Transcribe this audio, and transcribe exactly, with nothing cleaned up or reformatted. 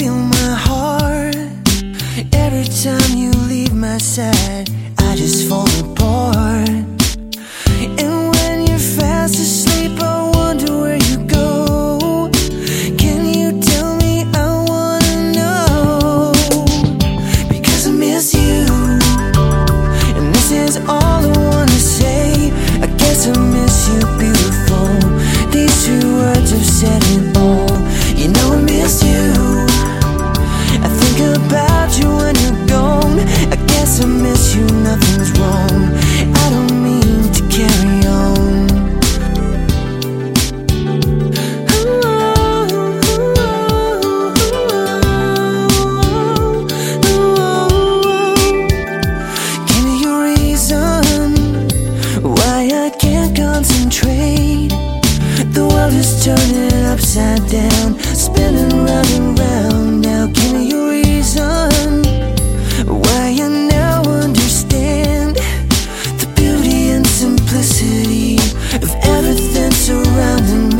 feel my heart. Every time you leave my side, I just fall apart. And when you're fast asleep, I wonder where you go. Can you tell me? I wanna know. Because I miss you, and this is all I wanna say. I guess I miss you, beautiful. These two words have said it all. You know I miss you. I think about you when you're gone. I guess I miss you, nothing's wrong. I don't mean to carry on. Give me your reason why I can't concentrate. The world is turning upside down, spinning round and round. Now give me your reason why I now understand the beauty and simplicity of everything surrounding me.